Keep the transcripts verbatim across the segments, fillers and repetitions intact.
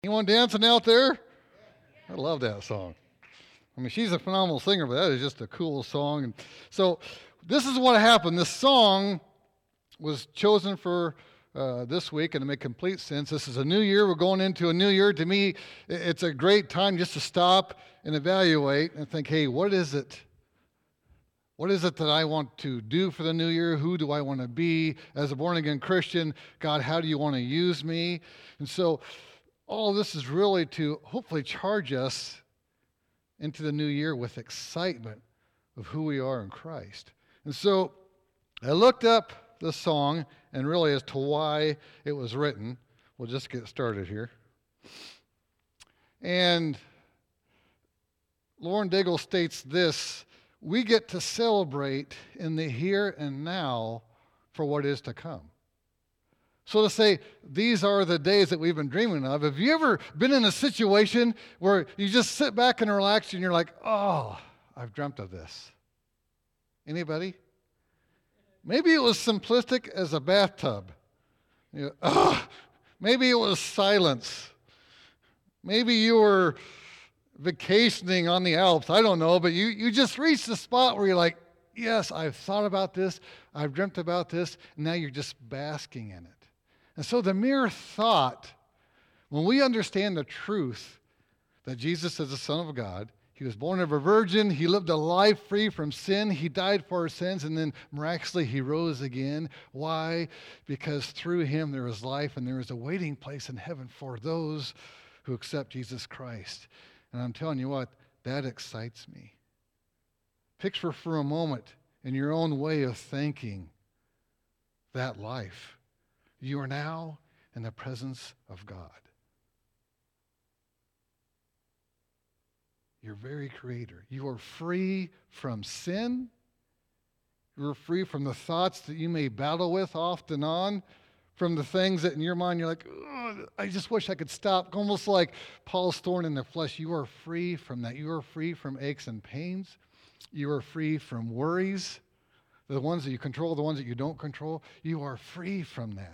Anyone dancing out there? I love that song. I mean, she's a phenomenal singer, but that is just a cool song. And so this is what happened. This song was chosen for uh, this week, and to make complete sense, this is a new year. We're going into a new year. To me, it's a great time just to stop and evaluate and think, hey, what is it? What is it that I want to do for the new year? Who do I want to be as a born-again Christian? God, how do you want to use me? And so all this is really to hopefully charge us into the new year with excitement of who we are in Christ. And so I looked up the song and really as to why it was written. We'll just get started here. And Lauren Daigle states this: we get to celebrate in the here and now for what is to come. So to say, these are the days that we've been dreaming of. Have you ever been in a situation where you just sit back and relax and you're like, oh, I've dreamt of this? Anybody? Maybe it was simplistic as a bathtub. You know, oh, maybe it was silence. Maybe you were vacationing on the Alps. I don't know, but you, you just reached the spot where you're like, yes, I've thought about this. I've dreamt about this. And now you're just basking in it. And so the mere thought, when we understand the truth that Jesus is the Son of God, he was born of a virgin, he lived a life free from sin, he died for our sins, and then miraculously he rose again. Why? Because through him there is life and there is a waiting place in heaven for those who accept Jesus Christ. And I'm telling you what, that excites me. Picture for a moment in your own way of thinking that life. You are now in the presence of God. Your very creator. You are free from sin. You are free from the thoughts that you may battle with off and on, from the things that in your mind you're like, oh, I just wish I could stop. Almost like Paul's thorn in the flesh. You are free from that. You are free from aches and pains. You are free from worries. The ones that you control, the ones that you don't control. You are free from that.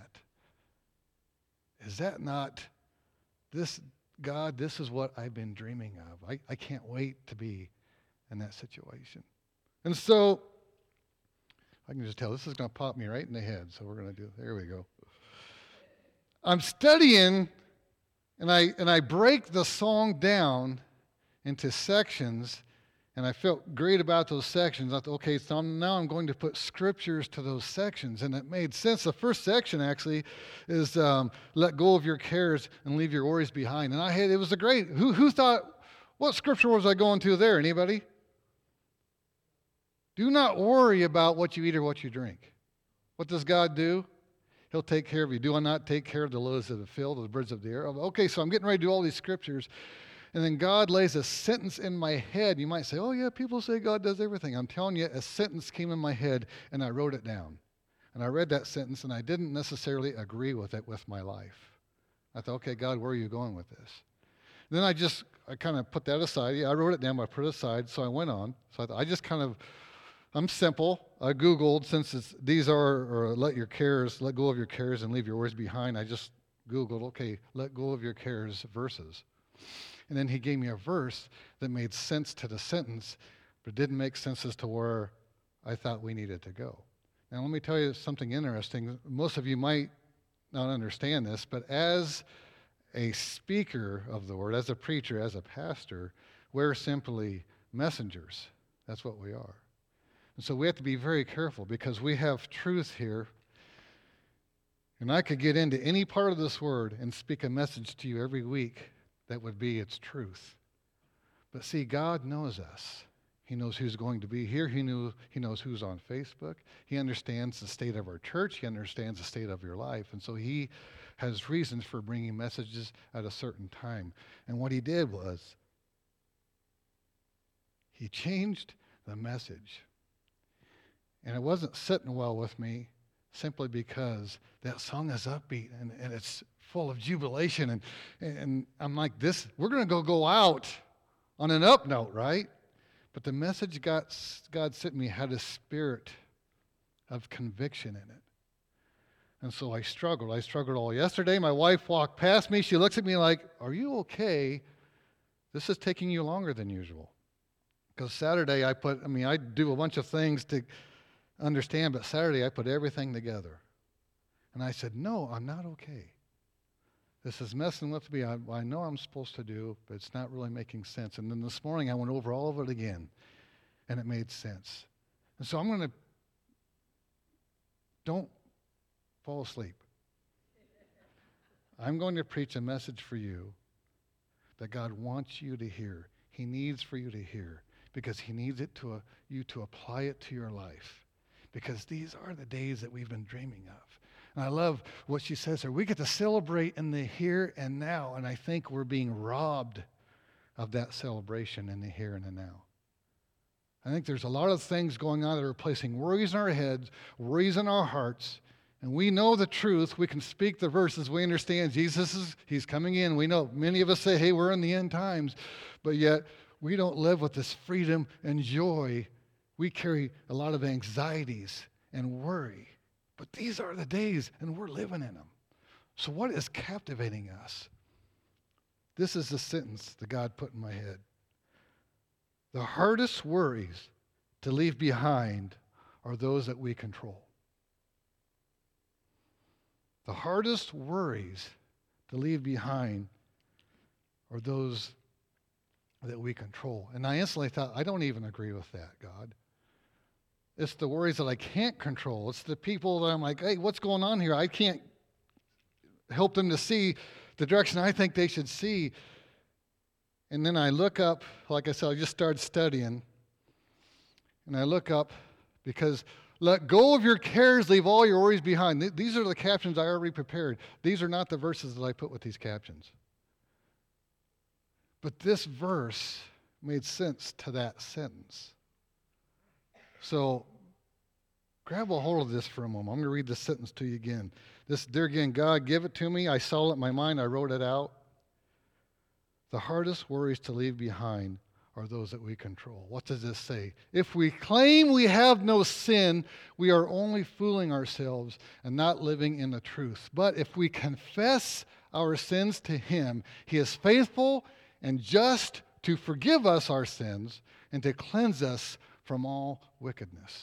Is that not this, God, this is what I've been dreaming of. I, I can't wait to be in that situation. And so, I can just tell this is going to pop me right in the head. So we're going to do, there we go. I'm studying, and I and I break the song down into sections, and I felt great about those sections. I thought, okay, so now I'm going to put scriptures to those sections, and it made sense. The first section actually is um, let go of your cares and leave your worries behind. And I had, it was a great, who, who thought, what scripture was I going to there? Anybody? Do not worry about what you eat or what you drink. What does God do? He'll take care of you. Do I not take care of the lilies of the field, of the birds of the air? Okay, so I'm getting ready to do all these scriptures. And then God lays a sentence in my head. You might say, oh yeah, people say God does everything. I'm telling you, a sentence came in my head and I wrote it down. And I read that sentence and I didn't necessarily agree with it with my life. I thought, okay, God, where are you going with this? And then I just, I kind of put that aside. Yeah, I wrote it down, but I put it aside, so I went on. So I, thought, I just kind of, I'm simple. I Googled, since it's, these are, or let your cares, let go of your cares and leave your worries behind. I just Googled, okay, let go of your cares verses. And then he gave me a verse that made sense to the sentence, but didn't make sense as to where I thought we needed to go. Now, let me tell you something interesting. Most of you might not understand this, but as a speaker of the word, as a preacher, as a pastor, we're simply messengers. That's what we are. And so we have to be very careful because we have truth here. And I could get into any part of this word and speak a message to you every week that would be its truth. But see, God knows us. He knows who's going to be here. He knew, he knows who's on Facebook. He understands the state of our church. He understands the state of your life. And so he has reasons for bringing messages at a certain time. And what he did was he changed the message. And it wasn't sitting well with me simply because that song is upbeat and, and it's full of jubilation. And, and I'm like, this, we're going to go go out on an up note, right? But the message God, God sent me had a spirit of conviction in it. And so I struggled. I struggled all yesterday. My wife walked past me. She looks at me like, are you okay? This is taking you longer than usual. Because Saturday I put, I mean, I do a bunch of things to understand, but Saturday I put everything together. And I said, no, I'm not okay. This is messing with me. I, I know I'm supposed to do, but it's not really making sense. And then this morning I went over all of it again, and it made sense. And so I'm going to, don't fall asleep. I'm going to preach a message for you that God wants you to hear. He needs for you to hear because he needs it to uh, you to apply it to your life, because these are the days that we've been dreaming of. And I love what she says here. We get to celebrate in the here and now, and I think we're being robbed of that celebration in the here and the now. I think there's a lot of things going on that are placing worries in our heads, worries in our hearts, and we know the truth. We can speak the verses. We understand Jesus is, he's coming in. We know many of us say, hey, we're in the end times, but yet we don't live with this freedom and joy. We carry a lot of anxieties and worry. But these are the days, and we're living in them. So what is captivating us? This is the sentence that God put in my head. The hardest worries to leave behind are those that we control. The hardest worries to leave behind are those that we control. And I instantly thought, I don't even agree with that, God. It's the worries that I can't control. It's the people that I'm like, hey, what's going on here? I can't help them to see the direction I think they should see. And then I look up, like I said, I just started studying. And I look up because let go of your cares, leave all your worries behind. These are the captions I already prepared. These are not the verses that I put with these captions. But this verse made sense to that sentence. So grab a hold of this for a moment. I'm going to read this sentence to you again. This, there again, God, give it to me. I saw it in my mind. I wrote it out. The hardest worries to leave behind are those that we control. What does this say? If we claim we have no sin, we are only fooling ourselves and not living in the truth. But if we confess our sins to him, he is faithful and just to forgive us our sins and to cleanse us from all wickedness.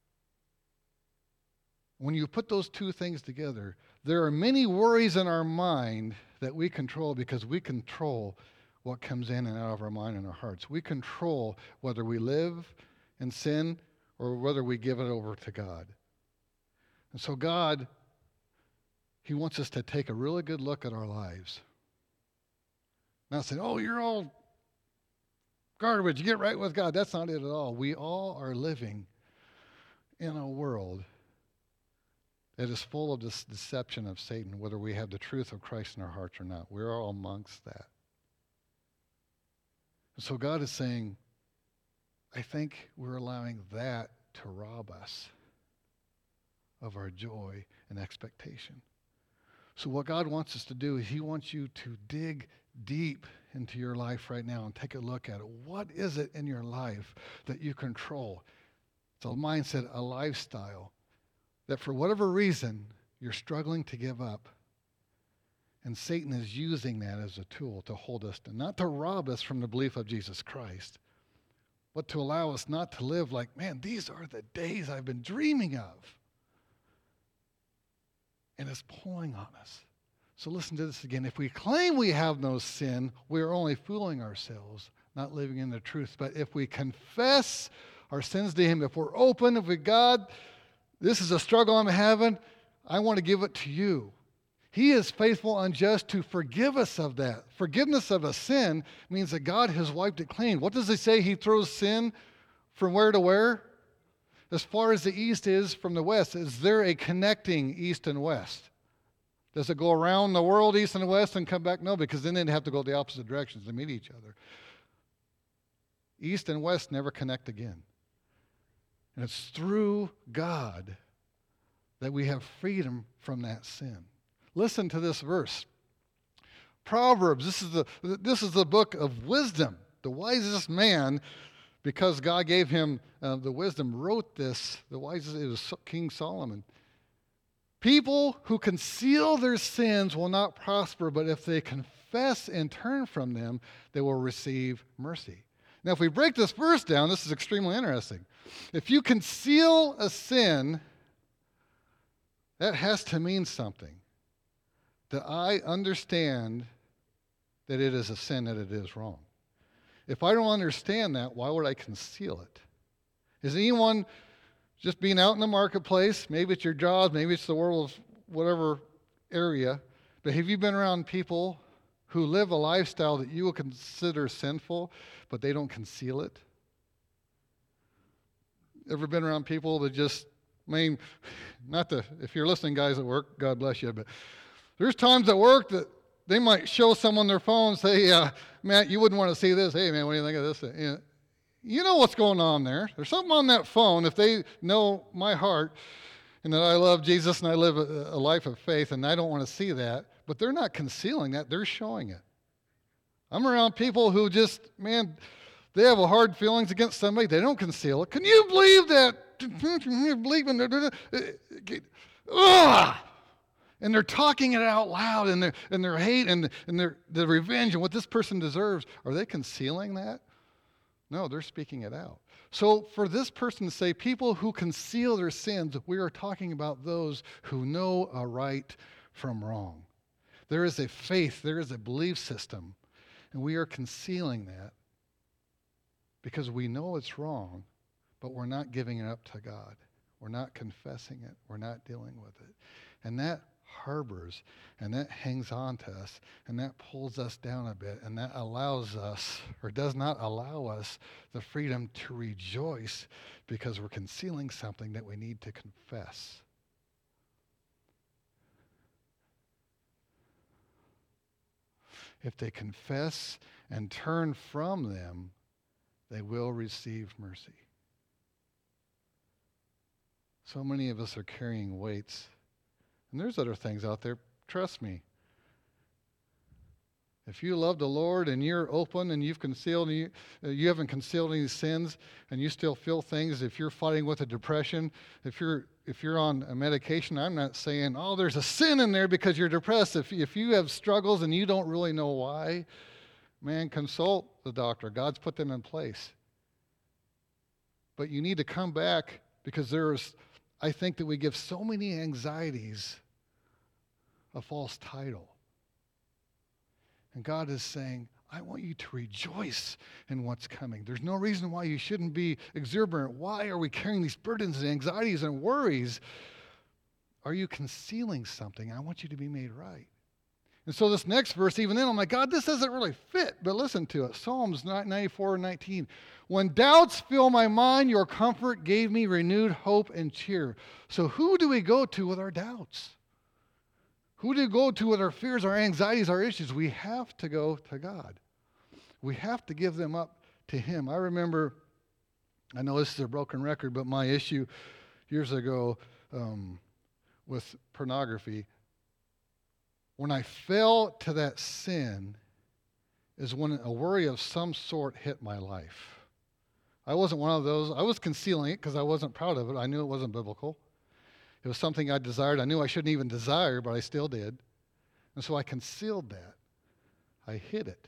When you put those two things together, there are many worries in our mind that we control because we control what comes in and out of our mind and our hearts. We control whether we live in sin or whether we give it over to God. And so God, he wants us to take a really good look at our lives. Not saying, oh, you're all garbage, you get right with God. That's not it at all. We all are living in a world that is full of this deception of Satan, whether we have the truth of Christ in our hearts or not. We're all amongst that. And so God is saying, I think we're allowing that to rob us of our joy and expectation. So what God wants us to do is he wants you to dig deep into your life right now and take a look at it. What is it in your life that you control? It's a mindset, a lifestyle that for whatever reason you're struggling to give up. And Satan is using that as a tool to hold us, to, not to rob us from the belief of Jesus Christ, but to allow us not to live like, man, these are the days I've been dreaming of. And it's pulling on us. So listen to this again. If we claim we have no sin, we are only fooling ourselves, not living in the truth. But if we confess our sins to him, if we're open, if we, God, this is a struggle I'm having, I want to give it to you. He is faithful and just to forgive us of that. Forgiveness of a sin means that God has wiped it clean. What does he say? He throws sin from where to where? As far as the east is from the west. Is there a connecting east and west? Does it go around the world, east and west, and come back? No, because then they'd have to go the opposite directions to meet each other. East and west never connect again. And it's through God that we have freedom from that sin. Listen to this verse. Proverbs, this is the, this is the book of wisdom. The wisest man, because God gave him uh, the wisdom, wrote this. The wisest, it was King Solomon. People who conceal their sins will not prosper, but if they confess and turn from them, they will receive mercy. Now, if we break this verse down, this is extremely interesting. If you conceal a sin, that has to mean something. That I understand that it is a sin, that it is wrong. If I don't understand that, why would I conceal it? Is anyone just being out in the marketplace, maybe it's your job, maybe it's the world of whatever area, but have you been around people who live a lifestyle that you would consider sinful, but they don't conceal it? Ever been around people that just, I mean, not to, if you're listening, guys at work, God bless you, but there's times at work that they might show someone their phone and say, uh, Matt, you wouldn't want to see this. Hey, man, what do you think of this? You know, you know what's going on there. There's something on that phone. If they know my heart and that I love Jesus and I live a, a life of faith and I don't want to see that, but they're not concealing that. They're showing it. I'm around people who just, man, they have a hard feelings against somebody. They don't conceal it. Can you believe that? You believe in that? Ugh! And they're talking it out loud, and their and their hate and and their the revenge and what this person deserves. Are they concealing that? No, they're speaking it out. So for this person to say, people who conceal their sins, we are talking about those who know a right from wrong. There is a faith, there is a belief system, and we are concealing that because we know it's wrong, but we're not giving it up to God. We're not confessing it. We're not dealing with it. And that harbors, and that hangs on to us, and that pulls us down a bit, and that allows us, or does not allow us, the freedom to rejoice because we're concealing something that we need to confess. If they confess and turn from them, they will receive mercy. So many of us are carrying weights. And there's other things out there. Trust me. If you love the Lord and you're open and you've concealed, and you, uh, you haven't concealed any sins, and you still feel things, if you're fighting with a depression, if you're if you're on a medication, I'm not saying, oh, there's a sin in there because you're depressed. If if you have struggles and you don't really know why, man, consult the doctor. God's put them in place. But you need to come back because there's, I think that we give so many anxieties a false title. And God is saying, I want you to rejoice in what's coming. There's no reason why you shouldn't be exuberant. Why are we carrying these burdens and anxieties and worries? Are you concealing something? I want you to be made right. And so this next verse, even then, I'm like, God, this doesn't really fit. But listen to it. Psalms ninety-four and nineteen. When doubts fill my mind, your comfort gave me renewed hope and cheer. So who do we go to with our doubts? Who do we go to with our fears, our anxieties, our issues? We have to go to God. We have to give them up to Him. I remember, I know this is a broken record, but my issue years ago um, with pornography, when I fell to that sin is when a worry of some sort hit my life. I wasn't one of those. I was concealing it because I wasn't proud of it. I knew it wasn't biblical. It was something I desired. I knew I shouldn't even desire, but I still did. And so I concealed that. I hid it.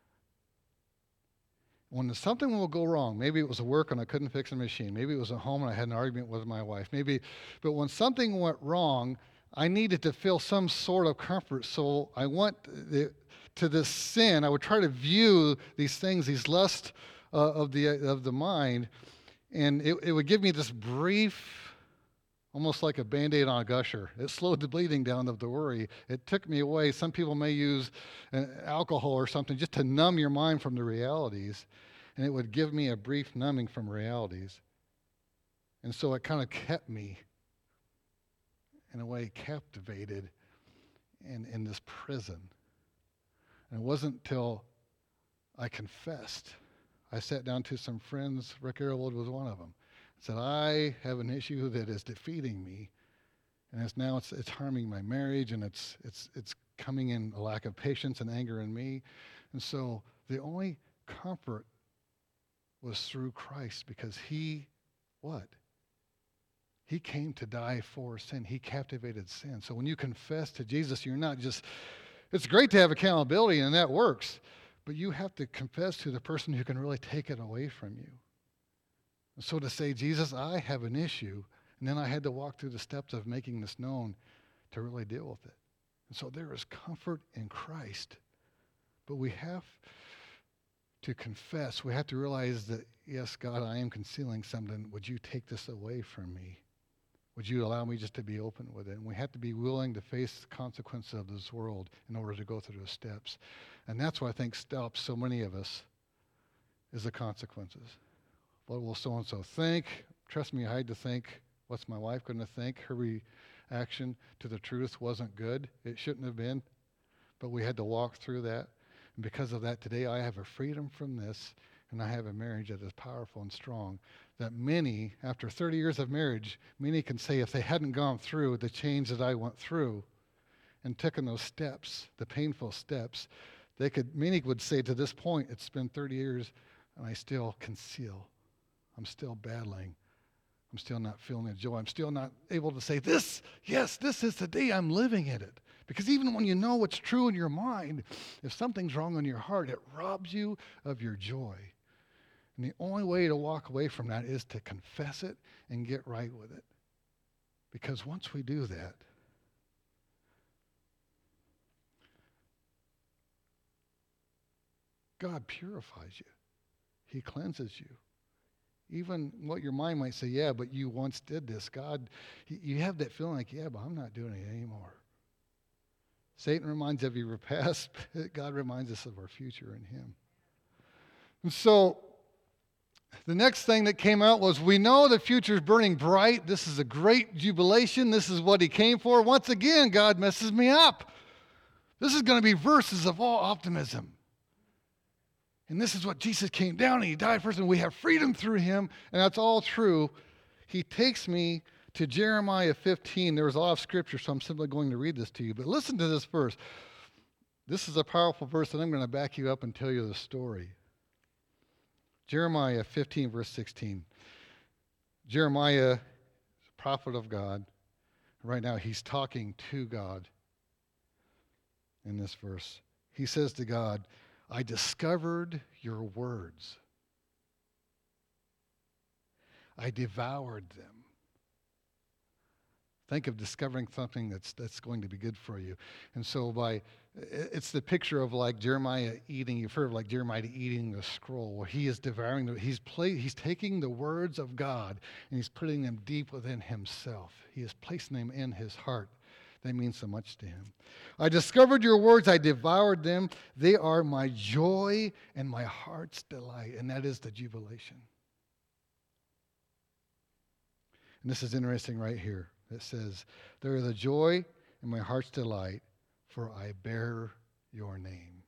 When something will go wrong, maybe it was at work and I couldn't fix a machine. Maybe it was at home and I had an argument with my wife. Maybe, but when something went wrong, I needed to feel some sort of comfort. So I went to this sin. I would try to view these things, these lusts uh, of the of the mind, and it, it would give me this brief, almost like a Band-Aid on a gusher. It slowed the bleeding down of the worry. It took me away. Some people may use an alcohol or something just to numb your mind from the realities, and it would give me a brief numbing from realities. And so it kind of kept me, in a way, captivated in, in this prison. And it wasn't until I confessed. I sat down to some friends. Rick Arrowwood was one of them. Said, I have an issue that is defeating me, and it's now it's it's harming my marriage, and it's it's it's coming in a lack of patience and anger in me. And so the only comfort was through Christ, because He, what? He came to die for sin. He captivated sin. So when you confess to Jesus, you're not just, it's great to have accountability, and that works, but you have to confess to the person who can really take it away from you. And so to say, Jesus, I have an issue, and then I had to walk through the steps of making this known to really deal with it. And so there is comfort in Christ, but we have to confess. We have to realize that, yes, God, I am concealing something. Would you take this away from me? Would you allow me just to be open with it? And we have to be willing to face the consequences of this world in order to go through those steps. And that's what I think stops so many of us, is the consequences. What will so-and-so think? Trust me, I had to think, what's my wife going to think? Her reaction to the truth wasn't good. It shouldn't have been. But we had to walk through that. And because of that, today I have a freedom from this, and I have a marriage that is powerful and strong, that many, after thirty years of marriage, many can say if they hadn't gone through the change that I went through and taken those steps, the painful steps, they could, many would say to this point, it's been thirty years and I still conceal. I'm still battling. I'm still not feeling the joy. I'm still not able to say this, yes, this is the day I'm living in it. Because even when you know what's true in your mind, if something's wrong in your heart, it robs you of your joy. And the only way to walk away from that is to confess it and get right with it. Because once we do that, God purifies you. He cleanses you. Even what your mind might say, yeah, but you once did this. God, you have that feeling like, yeah, but I'm not doing it anymore. Satan reminds us of your past, but God reminds us of our future in him. And so the next thing that came out was, we know the future is burning bright. This is a great jubilation. This is what he came for. Once again, God messes me up. This is going to be verses of all optimism. And this is what Jesus came down and he died for us, and we have freedom through him, and that's all true. He takes me to Jeremiah fifteen. There was a lot of scripture, so I'm simply going to read this to you. But listen to this verse. This is a powerful verse, and I'm going to back you up and tell you the story. Jeremiah fifteen, verse sixteen. Jeremiah, prophet of God. Right now, he's talking to God in this verse. He says to God, I discovered your words. I devoured them. Think of discovering something that's that's going to be good for you. And so by, it's the picture of like Jeremiah eating, you've heard of like Jeremiah eating the scroll, where he is devouring, the, he's, play, he's taking the words of God and he's putting them deep within himself. He is placing them in his heart. They mean so much to him. I discovered your words, I devoured them. They are my joy and my heart's delight, and that is the jubilation. And this is interesting right here. It says, there is a joy and my heart's delight, for I bear your name.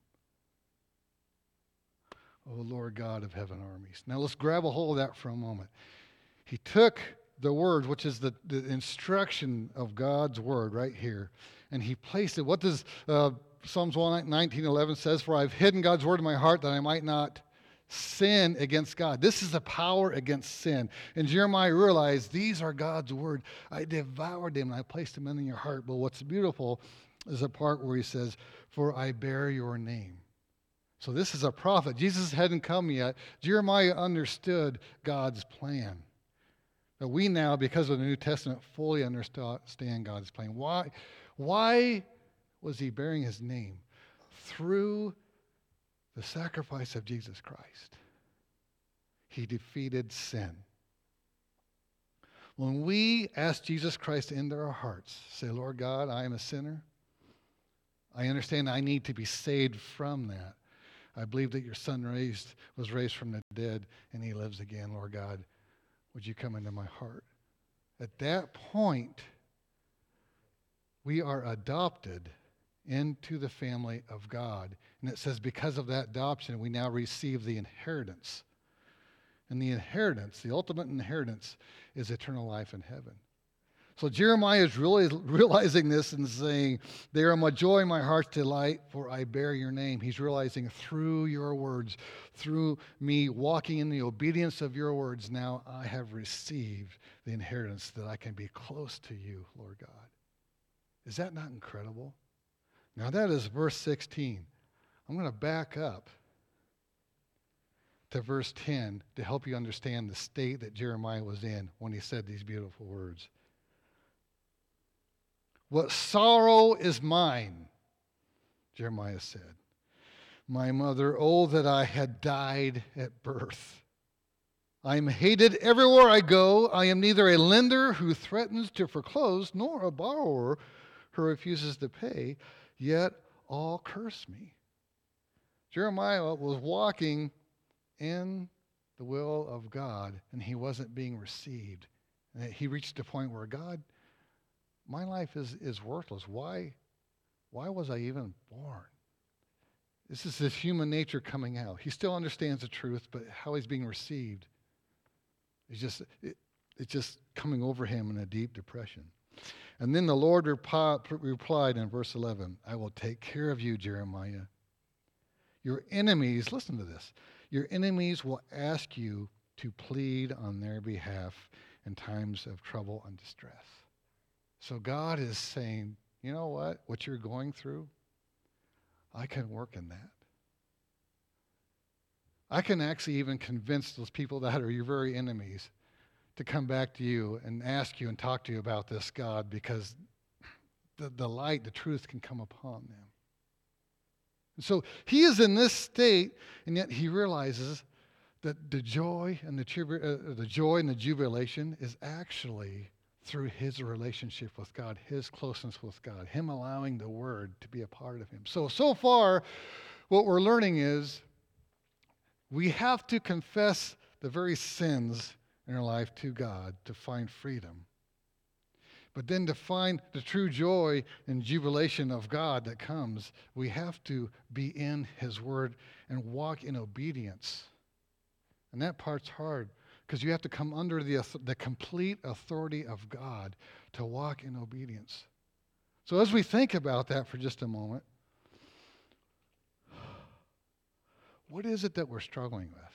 O Lord God of heaven armies. Now let's grab a hold of that for a moment. He took the words, which is the, the instruction of God's word right here, and he placed it. What does uh, Psalms one nineteen eleven says? For I've hidden God's word in my heart that I might not sin against God. This is the power against sin. And Jeremiah realized these are God's word. I devoured them and I placed them in your heart. But what's beautiful is a part where he says, for I bear your name. So this is a prophet. Jesus hadn't come yet. Jeremiah understood God's plan. But we now, because of the New Testament, fully understand God's plan. Why, why was he bearing his name? Through the sacrifice of Jesus Christ, he defeated sin. When we ask Jesus Christ into our hearts, say, Lord God, I am a sinner. I understand I need to be saved from that. I believe that your son raised was raised from the dead, and he lives again, Lord God. Would you come into my heart? At that point, we are adopted into the family of God. And it says because of that adoption, we now receive the inheritance. And the inheritance, the ultimate inheritance, is eternal life in heaven. So Jeremiah is really realizing this and saying, they are my joy, my heart's delight, for I bear your name. He's realizing through your words, through me walking in the obedience of your words, now I have received the inheritance that I can be close to you, Lord God. Is that not incredible? Now that is verse sixteen. I'm going to back up to verse ten to help you understand the state that Jeremiah was in when he said these beautiful words. What sorrow is mine, Jeremiah said. My mother, oh, that I had died at birth. I am hated everywhere I go. I am neither a lender who threatens to foreclose, nor a borrower who refuses to pay, yet all curse me. Jeremiah was walking in the will of God, and he wasn't being received. And he reached a point where, God, my life is, is worthless. Why, why was I even born? This is his human nature coming out. He still understands the truth, but how he's being received is just, it, it's just coming over him in a deep depression. And then the Lord repi- replied in verse eleven, I will take care of you, Jeremiah. Your enemies, listen to this, your enemies will ask you to plead on their behalf in times of trouble and distress. So God is saying, you know what? What you're going through, I can work in that. I can actually even convince those people that are your very enemies to come back to you and ask you and talk to you about this God, because the, the light, the truth can come upon them. And so he is in this state, and yet he realizes that the joy and the, tribu- uh, the joy and the jubilation is actually through his relationship with God, his closeness with God, him allowing the Word to be a part of him. So, so far, what we're learning is we have to confess the very sins in our life to God to find freedom. But then to find the true joy and jubilation of God that comes, we have to be in his Word and walk in obedience. And that part's hard, because you have to come under the, the complete authority of God to walk in obedience. So as we think about that for just a moment, what is it that we're struggling with?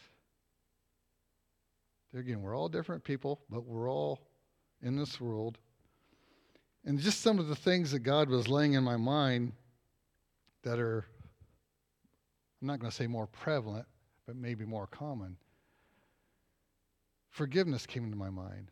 There again, we're all different people, but we're all in this world. And just some of the things that God was laying in my mind that are, I'm not going to say more prevalent, but maybe more common. Forgiveness came into my mind.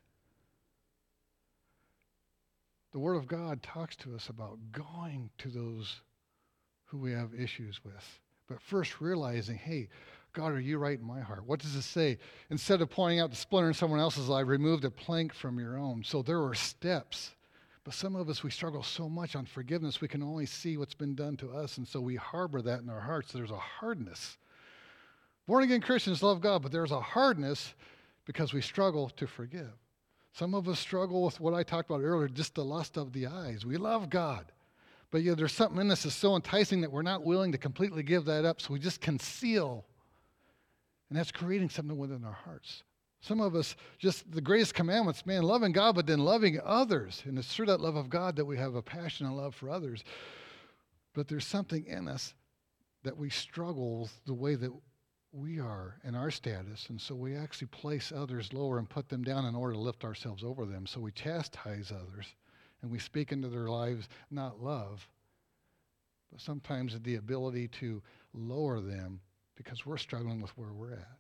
The Word of God talks to us about going to those who we have issues with. But first realizing, hey, God, are you right in my heart? What does it say? Instead of pointing out the splinter in someone else's eye, remove the plank from your own. So there are steps. But some of us, we struggle so much on forgiveness, we can only see what's been done to us. And so we harbor that in our hearts. There's a hardness. Born-again Christians love God, but there's a hardness because we struggle to forgive. Some of us struggle with what I talked about earlier, just the lust of the eyes. We love God, but yeah, there's something in us that's so enticing that we're not willing to completely give that up, so we just conceal. And that's creating something within our hearts. Some of us, just the greatest commandments, man, loving God, but then loving others. And it's through that love of God that we have a passion and love for others. But there's something in us that we struggle with the way that we are in our status. And so we actually place others lower and put them down in order to lift ourselves over them. So we chastise others and we speak into their lives, not love, but sometimes the ability to lower them because we're struggling with where we're at.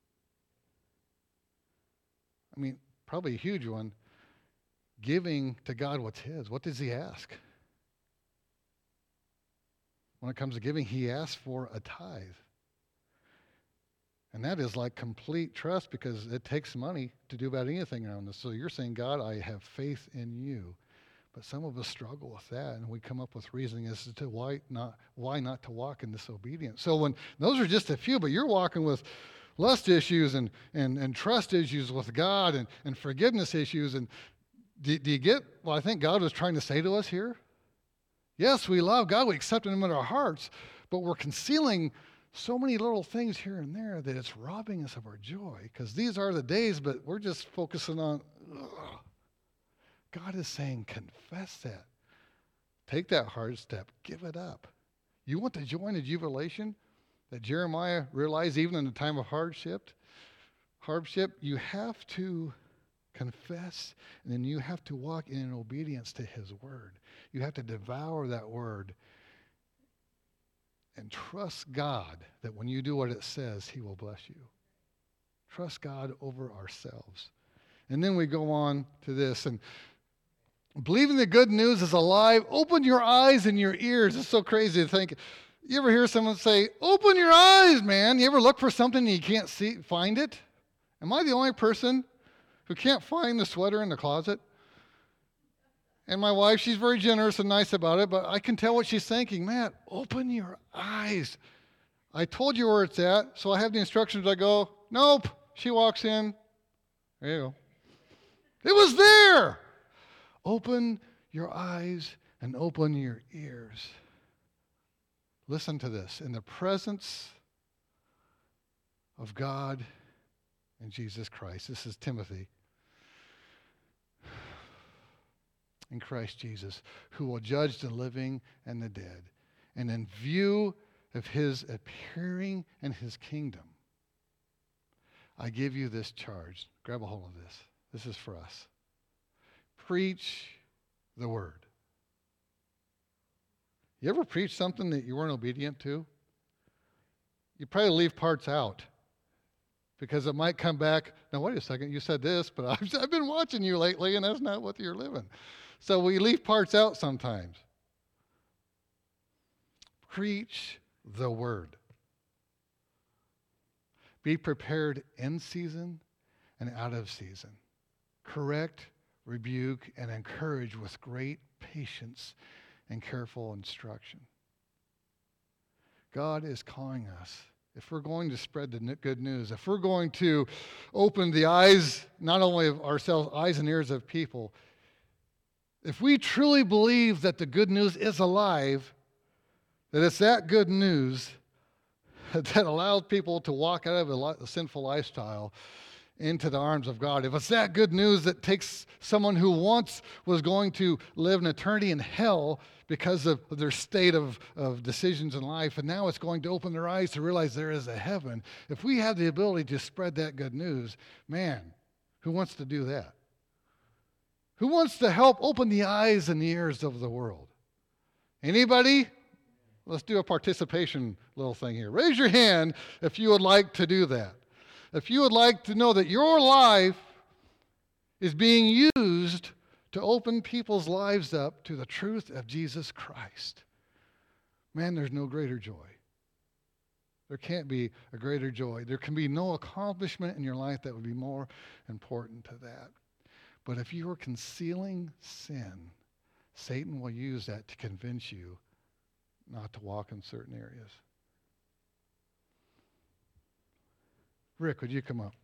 I mean, probably a huge one, giving to God what's his. What does he ask? When it comes to giving, he asks for a tithe. And that is like complete trust, because it takes money to do about anything around this. So you're saying, God, I have faith in you. But some of us struggle with that, and we come up with reasoning as to why not, why not to walk in disobedience. So when those are just a few, but you're walking with lust issues and, and, and trust issues with God and, and forgiveness issues. And do, do you get what I think God was trying to say to us here? Yes, we love God. We accept him in our hearts, but we're concealing so many little things here and there that it's robbing us of our joy, because these are the days, but we're just focusing on ugh, God is saying, confess that. Take that hard step. Give it up. You want the joy and the jubilation that Jeremiah realized even in the time of hardship? Hardship, you have to confess, and then you have to walk in obedience to his word. You have to devour that word and trust God that when you do what it says, he will bless you. Trust God over ourselves. And then we go on to this, and believing the good news is alive. Open your eyes and your ears. It's so crazy to think. You ever hear someone say, open your eyes, man? You ever look for something and you can't see, find it? Am I the only person who can't find the sweater in the closet? And my wife, she's very generous and nice about it, but I can tell what she's thinking. Matt, open your eyes. I told you where it's at, so I have the instructions. I go, nope. She walks in. There you go. It was there. Open your eyes and open your ears. Listen to this. In the presence of God and Jesus Christ, this is Timothy, in Christ Jesus, who will judge the living and the dead. And in view of his appearing and his kingdom, I give you this charge. Grab a hold of this. This is for us. Preach the word. You ever preach something that you weren't obedient to? You probably leave parts out because it might come back. Now, wait a second. You said this, but I've, I've been watching you lately, and that's not what you're living. So we leave parts out sometimes. Preach the word. Be prepared in season and out of season. Correct, rebuke, and encourage with great patience and careful instruction. God is calling us. If we're going to spread the good news, if we're going to open the eyes, not only of ourselves, eyes and ears of people, if we truly believe that the good news is alive, that it's that good news that allows people to walk out of a, a sinful lifestyle into the arms of God, if it's that good news that takes someone who once was going to live an eternity in hell because of their state of, of decisions in life, and now it's going to open their eyes to realize there is a heaven, if we have the ability to spread that good news, man, who wants to do that? Who wants to help open the eyes and the ears of the world? Anybody? Let's do a participation little thing here. Raise your hand if you would like to do that. If you would like to know that your life is being used to open people's lives up to the truth of Jesus Christ. Man, there's no greater joy. There can't be a greater joy. There can be no accomplishment in your life that would be more important to that. But if you are concealing sin, Satan will use that to convince you not to walk in certain areas. Rick, would you come up?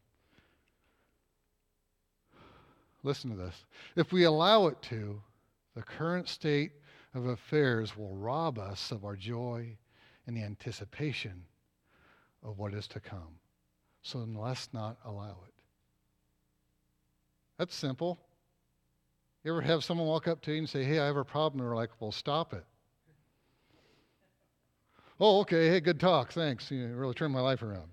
Listen to this. If we allow it to, the current state of affairs will rob us of our joy and the anticipation of what is to come. So let's not allow it. That's simple. You ever have someone walk up to you and say, hey, I have a problem? And we're like, well, stop it. Oh, okay. Hey, good talk. Thanks. You really turned my life around.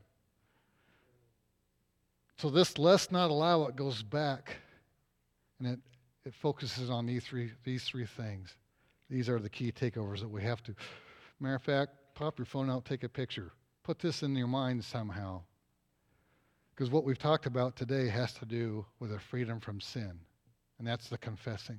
So this let's not allow it goes back, and it, it focuses on these three, these three things. These are the key takeovers that we have to. Matter of fact, pop your phone out, take a picture. Put this in your mind somehow. Because what we've talked about today has to do with a freedom from sin, and that's the confessing.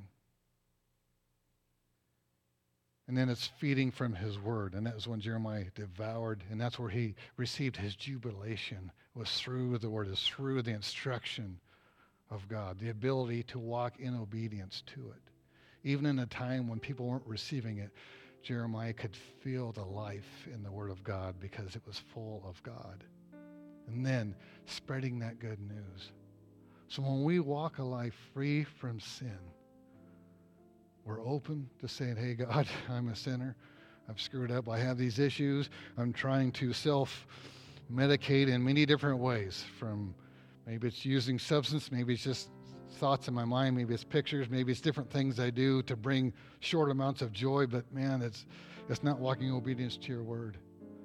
And then it's feeding from his word, and that was when Jeremiah devoured, and that's where he received his jubilation, was through the word, is through the instruction of God, the ability to walk in obedience to it. Even in a time when people weren't receiving it, Jeremiah could feel the life in the word of God because it was full of God. And then spreading that good news. So when we walk a life free from sin, we're open to saying, hey, God, I'm a sinner. I've screwed up. I have these issues. I'm trying to self-medicate in many different ways. From maybe it's using substance, maybe it's just thoughts in my mind. Maybe it's pictures. Maybe it's different things I do to bring short amounts of joy. But man, it's it's not walking in obedience to your word.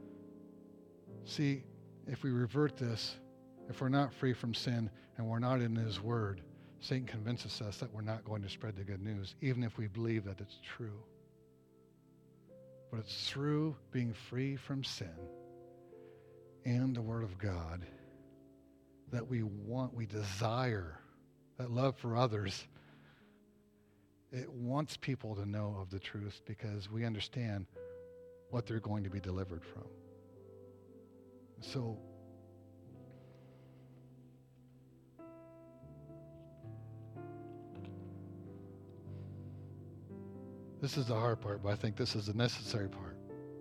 See, if we revert this, if we're not free from sin and we're not in his word, Satan convinces us that we're not going to spread the good news, even if we believe that it's true. But it's through being free from sin and the word of God that we want, we desire that love for others. It wants people to know of the truth because we understand what they're going to be delivered from. So, this is the hard part, but I think this is the necessary part.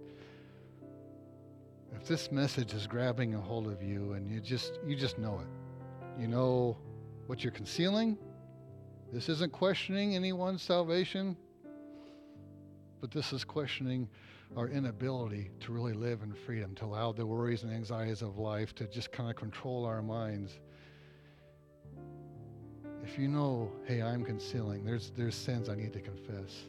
If this message is grabbing a hold of you and you just you just know it, you know what you're concealing. This isn't questioning anyone's salvation, but this is questioning our inability to really live in freedom, to allow the worries and anxieties of life to just kind of control our minds. If you know, hey, I'm concealing, there's there's sins I need to confess.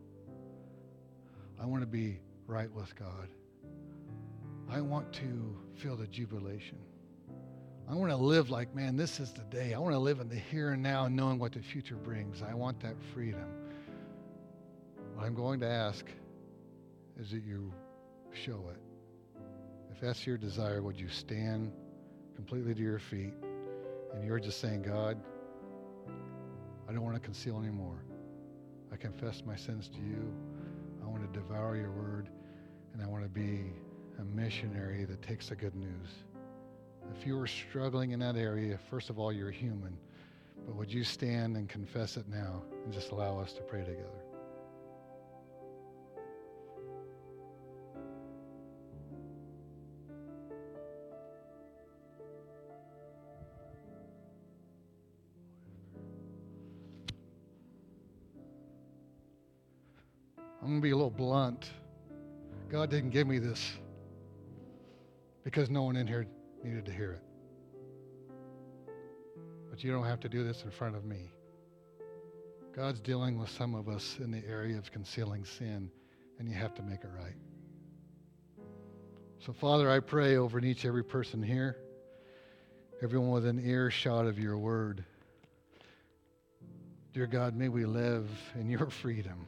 I want to be right with God. I want to feel the jubilation. I want to live like, man, this is the day. I want to live in the here and now, knowing what the future brings. I want that freedom. What I'm going to ask is that you show it. If that's your desire, would you stand completely to your feet and you're just saying, God, I don't want to conceal anymore. I confess my sins to you. I want to devour your word, and I want to be a missionary that takes the good news. If you are struggling in that area, first of all, you're human. But would you stand and confess it now and just allow us to pray together? I'm going to be a little blunt. God didn't give me this because no one in here needed to hear it. But you don't have to do this in front of me. God's dealing with some of us in the area of concealing sin, and you have to make it right. So, Father, I pray over each every person here, everyone with an earshot of your word. Dear God, may we live in your freedom.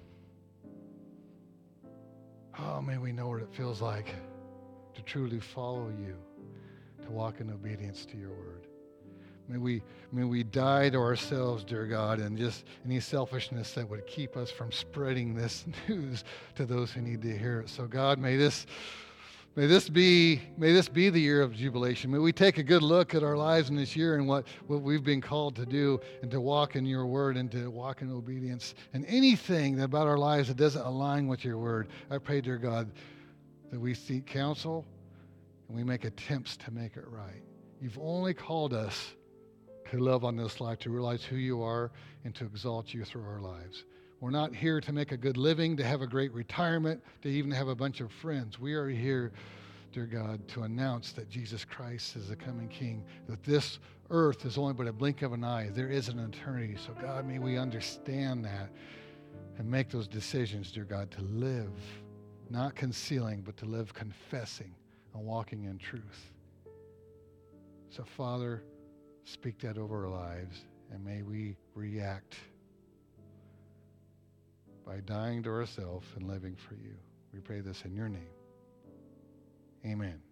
Oh, may we know what it feels like to truly follow you, to walk in obedience to your word. May we, may we die to ourselves, dear God, and just any selfishness that would keep us from spreading this news to those who need to hear it. So, God, may this, may this be, may this be the year of jubilation. May we take a good look at our lives in this year and what, what we've been called to do, and to walk in your word and to walk in obedience. And anything about our lives that doesn't align with your word, I pray, dear God, that we seek counsel and we make attempts to make it right. You've only called us to love on this life, to realize who you are, and to exalt you through our lives. We're not here to make a good living, to have a great retirement, to even have a bunch of friends. We are here, dear God, to announce that Jesus Christ is the coming King, that this earth is only but a blink of an eye. There is an eternity. So, God, may we understand that and make those decisions, dear God, to live, not concealing, but to live confessing and walking in truth. So, Father, speak that over our lives, and may we react by dying to ourselves and living for you. We pray this in your name. Amen.